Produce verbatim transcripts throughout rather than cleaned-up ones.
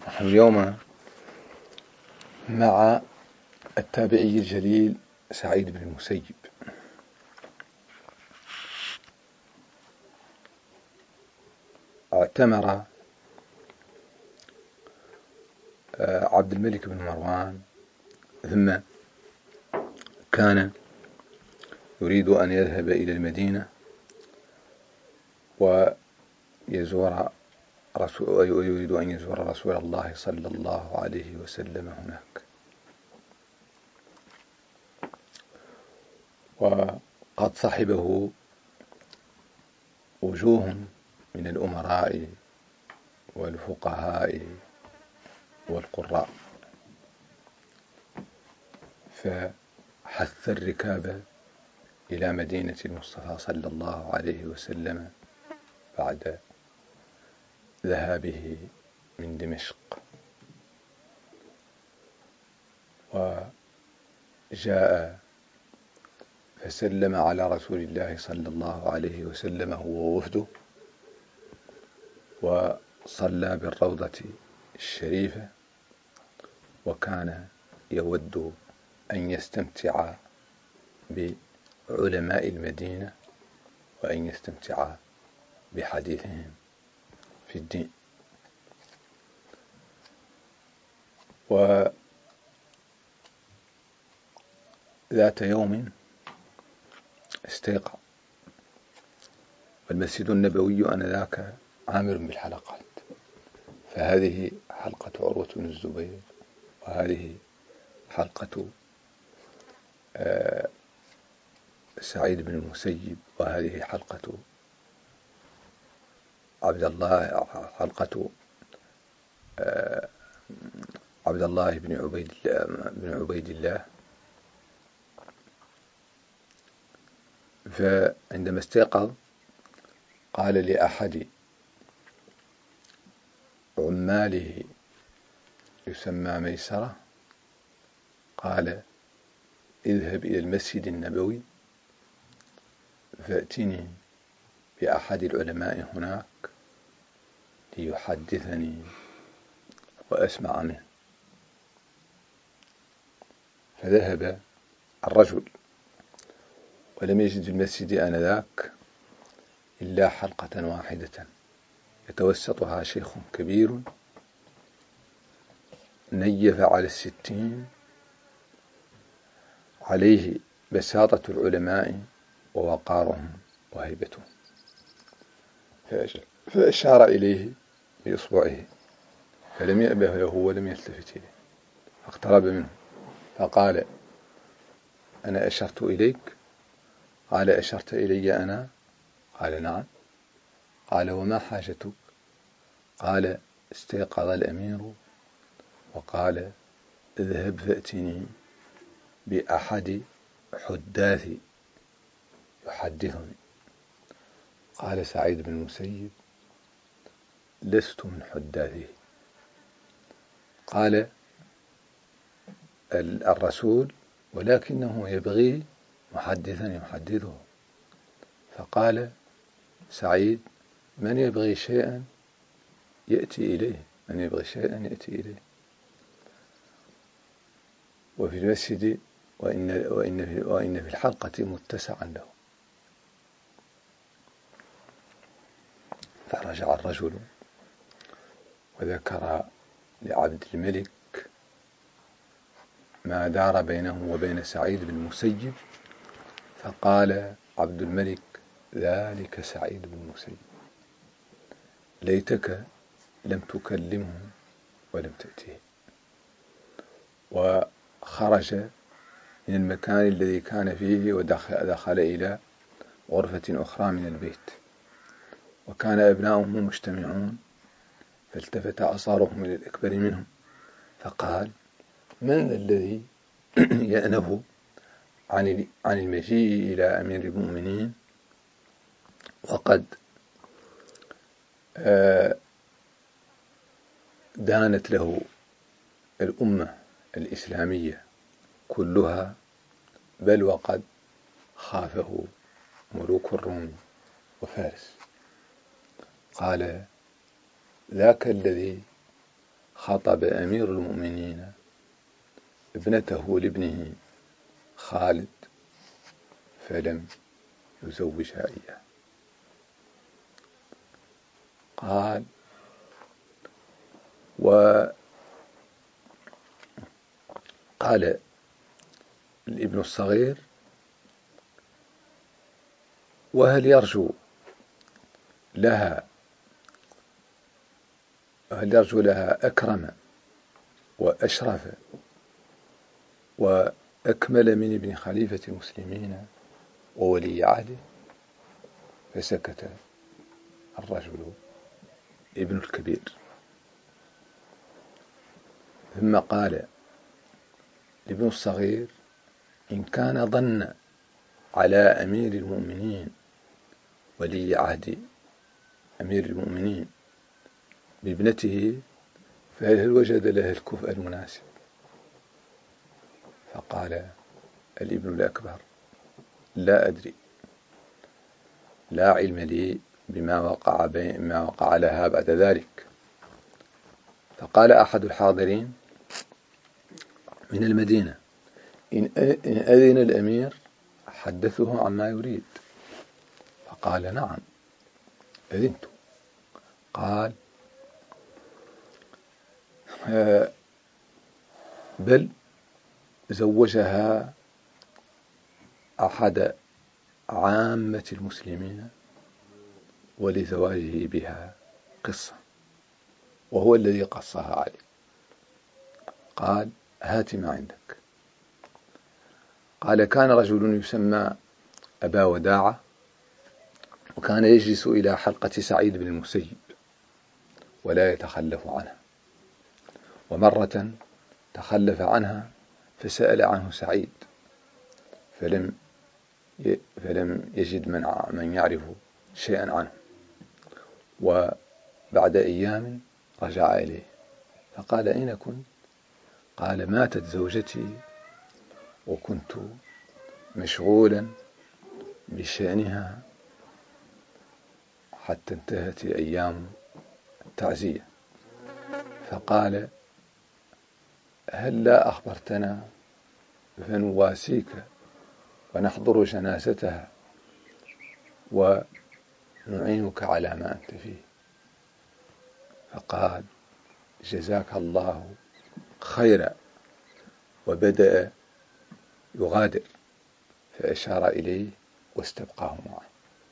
نحن اليوم مع التابعي الجليل سعيد بن المسيب. اعتمر عبد الملك بن مروان، ثم كان يريد أن يذهب إلى المدينة ويزور رسول ويريد أن يزور رسول الله صلى الله عليه وسلم هناك. وقد صحبه وجوه من الأمراء والفقهاء والقراء، فحث الركاب إلى مدينة المصطفى صلى الله عليه وسلم بعد ذهابه من دمشق. وجاء فسلم على رسول الله صلى الله عليه وسلم هو ووفده، وصلى بالروضة الشريفة، وكان يود أن يستمتع بعلماء المدينة وأن يستمتع بحديثهم في الدين. وذات يوم استيقظ، والمسجد النبوي آنذاك عامر بالحلقات، فهذه حلقة عروة بن الزبير، وهذه حلقة سعيد بن المسيب، وهذه حلقة عبد الله حلقة عبد الله بن عبيد بن عبيد الله. فعندما استيقظ قال لأحد عماله يسمى ميسرة، قال: اذهب إلى المسجد النبوي فأتني بأحد العلماء هناك ليحدثني وأسمع منه. فذهب الرجل، ولم يجد في المسجد آنذاك إلا حلقة واحدة يتوسطها شيخ كبير نيف على الستين، عليه بساطة العلماء ووقارهم وهيبتهم، فأشار إليه بإصبعه فلم يأبه له ولم يلتفت إليه، فاقترب منه فقال: أنا أشرت إليك؟ قال: أشرت إلي أنا؟ قال: نعم. قال: وما حاجتك؟ قال: استيقظ الأمير وقال: اذهب فأتني بأحد حداثي يحدثني. قال سعيد بن المسيب: لست من حداثه. قال الرسول: ولكنه يبغي محدثا يحدثه. فقال سعيد: من يبغي شيئا يأتي إليه، من يبغي شيئا يأتي إليه. وفي المسجد وإن, وإن, في وإن في الحلقة متسعا له. فرجع الرجل وذكر لعبد الملك ما دار بينه وبين سعيد بن المسيب، فقال عبد الملك: ذلك سعيد بن المسيب، ليتك لم تكلمه ولم تأتيه. وخرج من المكان الذي كان فيه ودخل إلى غرفة أخرى من البيت، وكان أبناؤه مجتمعون، فالتفت أصغرهم إلى الأكبر منهم فقال: من الذي يأنف عن عن المجيء إلى أمير المؤمنين وقد دانت له الأمة الإسلامية كلها، بل وقد خافه ملوك الروم وفارس؟ قال: ذاك الذي خطب أمير المؤمنين ابنته لابنه خالد فلم يزوجها إياه. قال: وقال الابن الصغير: وهل يرجو لها هل يرجو لها أكرم وأشرف وأكمل من ابن خليفة المسلمين وولي عهده؟ فسكت الرجل ابن الكبير، ثم قال الابن الصغير: إن كان ظن على أمير المؤمنين ولي عهد أمير المؤمنين بابنته فهل وجد لها الكفء المناسب؟ فقال الابن الأكبر: لا أدري، لا علم لي بما وقع, بما وقع لها بعد ذلك. فقال أحد الحاضرين من المدينة: إن أذن الأمير حدثه عما يريد. فقال: نعم أذنت. قال: بل زوجها أحد عامة المسلمين ولزواجه بها قصة، وهو الذي قصها عليه. قال: هات ما عندك. قال: كان رجل يسمى أبا وداعة، وكان يجلس إلى حلقة سعيد بن المسيب ولا يتخلف عنها، ومرة تخلف عنها فسأل عنه سعيد فلم فلم يجد من من يعرف شيئا عنه، وبعد أيام رجع إليه فقال: أين كنت؟ قال: ماتت زوجتي وكنت مشغولا بشأنها حتى انتهت أيام التعزية. فقال: هل لا أخبرتنا فنواسيك ونحضر جنازتها ونعينك على ما أنت فيه؟ فقال: جزاك الله خيرا، وبدأ يغادر، فأشار إليه واستبقاه معه.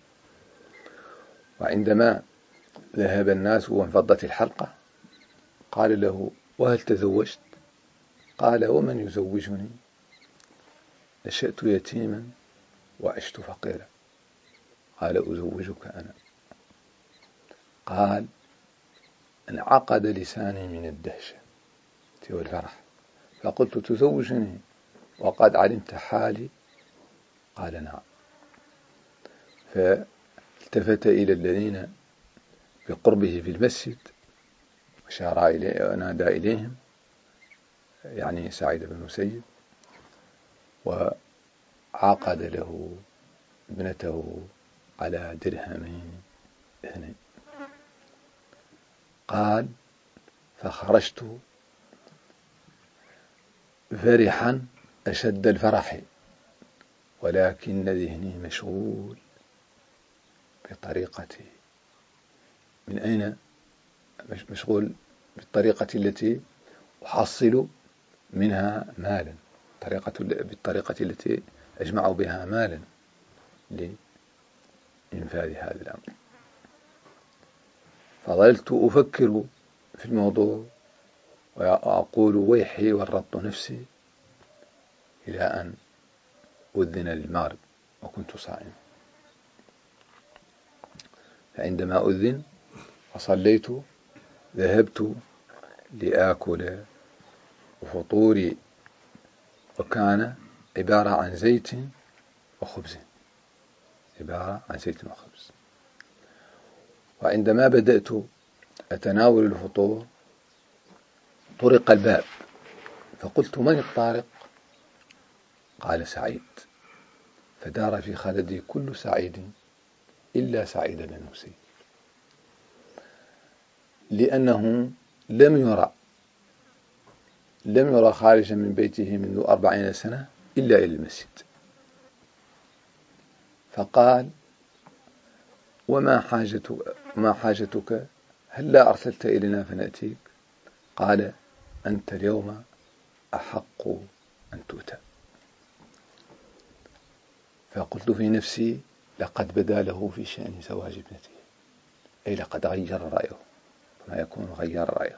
وعندما ذهب الناس وانفضت الحلقة قال له: وهل تزوجت؟ قال: ومن يزوجني؟ نشأت يتيما وعشت فقيرا. قال: أزوجك أنا. قال: انعقد لساني من الدهشة والفرح، فقلت: تزوجني وقد علمت حالي؟ قال: نعم. فالتفت إلى الذين بقربه في المسجد وشار إليه ونادى إليهم، يعني سعيد بن المسيب، وعقد له ابنته على درهمين اثنين. قال: فخرجت فرحا أشد الفرح، ولكن ذهني مشغول بطريقتي. من أين مشغول؟ بالطريقة التي أحصل منها مالا، طريقة بالطريقة التي أجمع بها مالا لإنفاذ هذا الأمر. فظلت أفكر في الموضوع وأقول: ويحي ورطت نفسي، إلى أن أذن للمغرب وكنت صائما. فعندما أذن وصليت ذهبت لآكل وفطوري، وكان عبارة عن زيت وخبز عبارة عن زيت وخبز. وعندما بدأت أتناول الفطور طرق الباب، فقلت: من الطارق؟ قال: سعيد. فدار في خلدي كل سعيد إلا سعيد بن المسيب، لأنه لم يرى لم يرى خارجا من بيته منذ أربعين سنة إلا إلى المسجد. فقال: وما حاجتك, ما حاجتك هل لا أرسلت إلينا فنأتيك؟ قال: أنت اليوم أحق أن تؤتى. فقلت في نفسي: لقد بدا له في شأن زواج ابنته، أي لقد غير رأيه، ما يكون غير رأيه.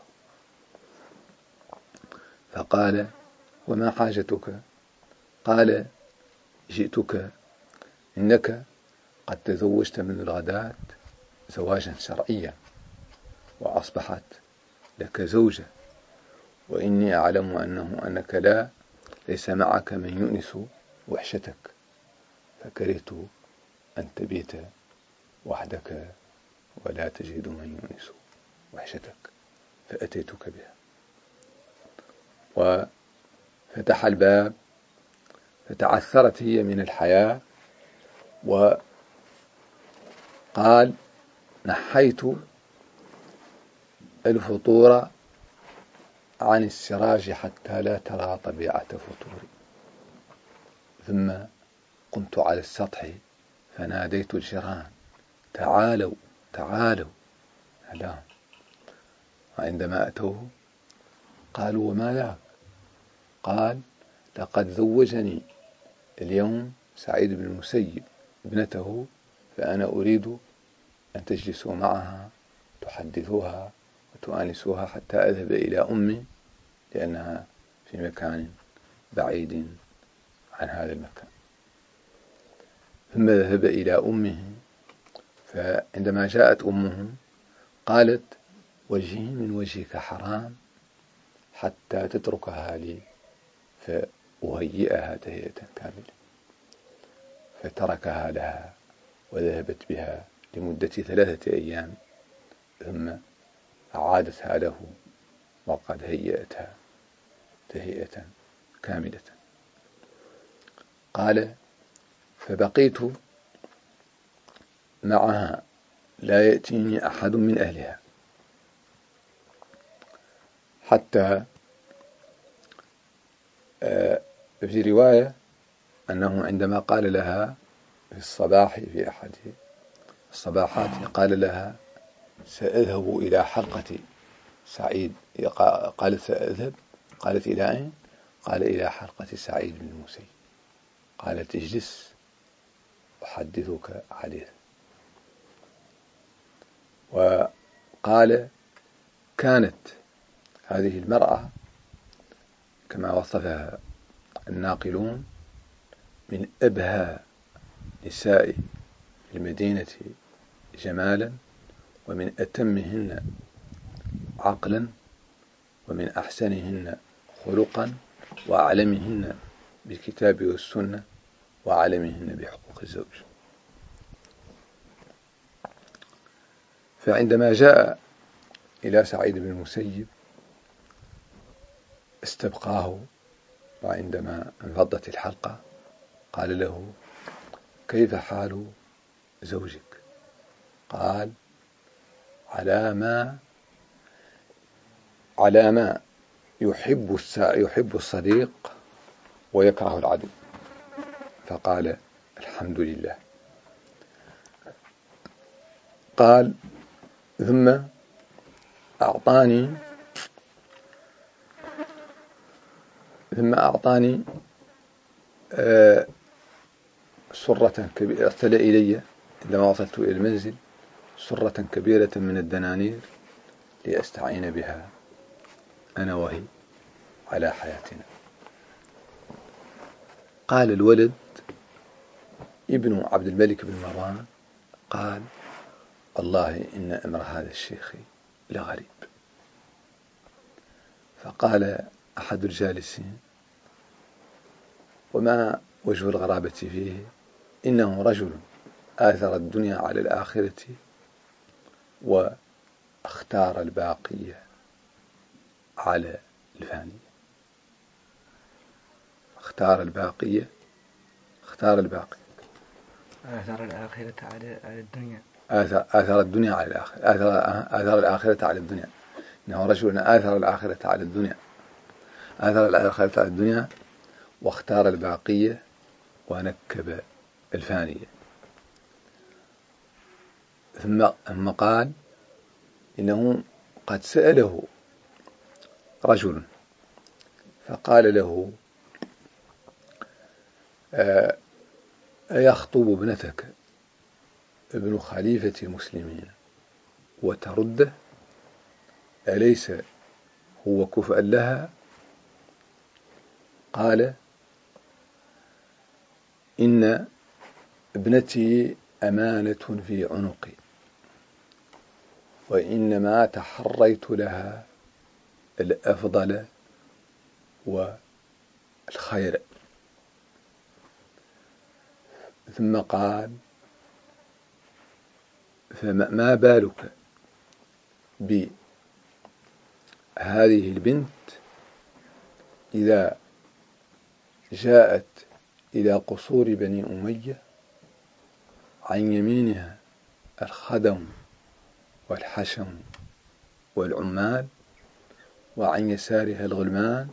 فقال: وما حاجتك؟ قال: جئتك، إنك قد تزوجت من الغداة زواجا شرعيا، وأصبحت لك زوجة، وإني أعلم أنه أنك لا ليس معك من يؤنس وحشتك، فكرهت أن تبيت وحدك ولا تجد من يؤنس وحشتك، فأتيتك بها. وفتح الباب، فتعثرت هي من الحياة، وقال: نحيت الفطور عن السراج حتى لا ترى طبيعة فطوري، ثم قمت على السطح فناديت الجيران: تعالوا تعالوا ألا. وعندما أتوه قالوا: وما ذاك؟ قال: لقد زوجني اليوم سعيد بن المسيب ابنته، فأنا أريد أن تجلسوا معها تحدثوها وتؤانسوها حتى أذهب إلى أمي، لأنها في مكان بعيد عن هذا المكان. ثم ذهب إلى أمه، فعندما جاءت أمه قالت: وجهي من وجهك حرام حتى تتركها لي فأهيئها تهيئة كاملة. فتركها لها وذهبت بها لمدة ثلاثة أيام، ثم أعادتها له وقد هيئتها تهيئة كاملة. قال: فبقيت معها لا يأتيني أحد من أهلها، حتى في رواية أنه عندما قال لها في الصباح في أحد الصباحات قال لها: سأذهب إلى حلقة سعيد. قالت: سأذهب. قالت: إلى أين؟ قال: إلى حلقة سعيد بن المسيب. قالت: اجلس أحدثك حديث. وقال: كانت هذه المرأة كما وصفها الناقلون من أبهى نساء المدينة جمالا، ومن أتمهن عقلا، ومن أحسنهن خلقا، وأعلمهن بالكتاب والسنة، وأعلمهن بحقوق الزوج. فعندما جاء إلى سعيد بن المسيب استبقاه، وعندما انفضت الحلقة قال له: كيف حال زوجك؟ قال: على ما على ما يحب يحب الصديق ويكره العدو. فقال: الحمد لله. قال: ثم أعطاني ثم أعطاني آه سرة كبيرة، أرسل إلي عندما وصلت إلى المنزل سرة كبيرة من الدنانير لأستعين بها أنا وهي على حياتنا. قال الولد ابن عبد الملك بن مروان: قال: والله إن أمر هذا الشيخ لغريب. فقال أحد الجالسين: وما وجه الغرابة فيه؟ إنه رجل آثر الدنيا على الآخرة واختار الباقية على الفانية. اختار الباقية اختار الباقي آثر الآخرة على الدنيا آثر, آثر الدنيا على الآخرة آثر, آثر الآخرة على الدنيا. إنه رجل آثر الآخرة على الدنيا آثر الآخرة على الدنيا واختار الباقية ونكب الفانية. ثم قال إنه قد سأله رجل فقال له أيخطب ابنتك ابن خليفة المسلمين وترده؟ أليس هو كفءا لها؟ قال إن ابنتي أمانة في عنقي، وإنما تحريت لها الأفضل والخير. ثم قال فما بالك بهذه البنت إذا جاءت إلى قصور بني أمية عن يمينها الخدم والحشم والعمال، وعن يسارها الغلمان،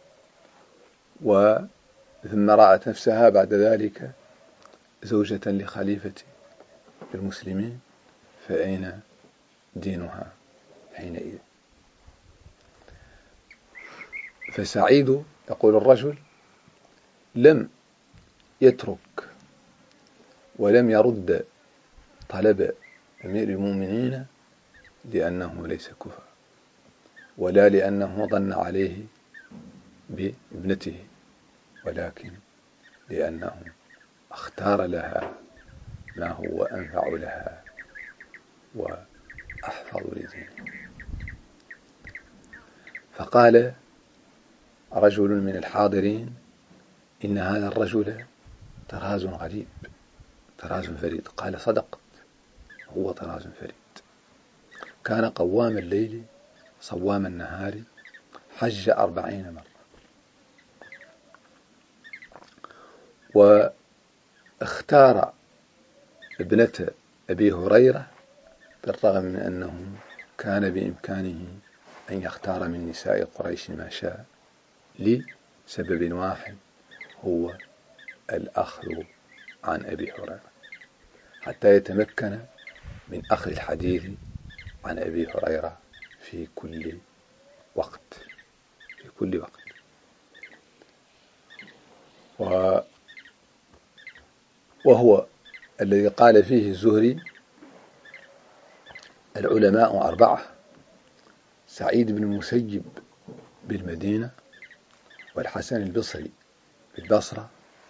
ثم رأت نفسها بعد ذلك زوجة لخليفة المسلمين، فأين دينها حينئذ؟ فسعيد يقول الرجل لم يترك ولم يرد طلب أمير المؤمنين لأنه ليس كفء، ولا لأنه ظن عليه بابنته، ولكن لأنه اختار لها ما هو أنفع لها وأحفظ لدينها. فقال رجل من الحاضرين إن هذا الرجل طراز غريب، طراز فريد. قال صدقت، هو طراز فريد، كان قوام الليل صوام النهار، حج أربعين مرة، واختار ابنة أبي هريرة بالرغم من أنه كان بإمكانه أن يختار من نساء قريش ما شاء، لسبب واحد هو الأخذ عن أبي هريرة، حتى يتمكن من أخذ الحديث عن أبي هريرة في كل وقت في كل وقت. وهو الذي قال فيه الزهري العلماء أربعة: سعيد بن المسيب بالمدينة، والحسن البصري بالبصرة،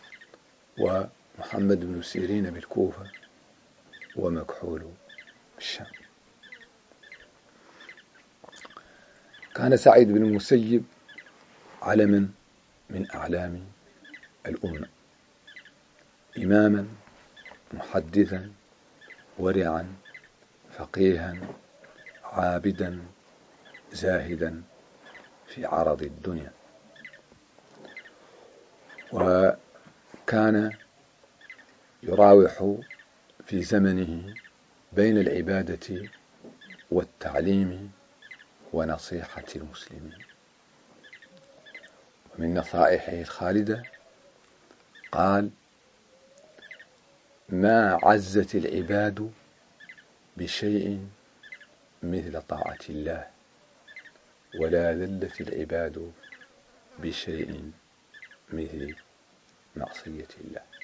ومحمد بن سيرين بالكوفة، ومكحول بالشام. كان سعيد بن المسيب علما من أعلام الأمة، إماما محدثا ورعا فقيها عابدا زاهدا في عرض الدنيا، وكان يراوح في زمنه بين العبادة والتعليم ونصيحة المسلمين. ومن نصائحه الخالدة قال: ما عزت العباد بشيء مثل طاعة الله، ولا ذلت العباد بشيء مثل معصية الله.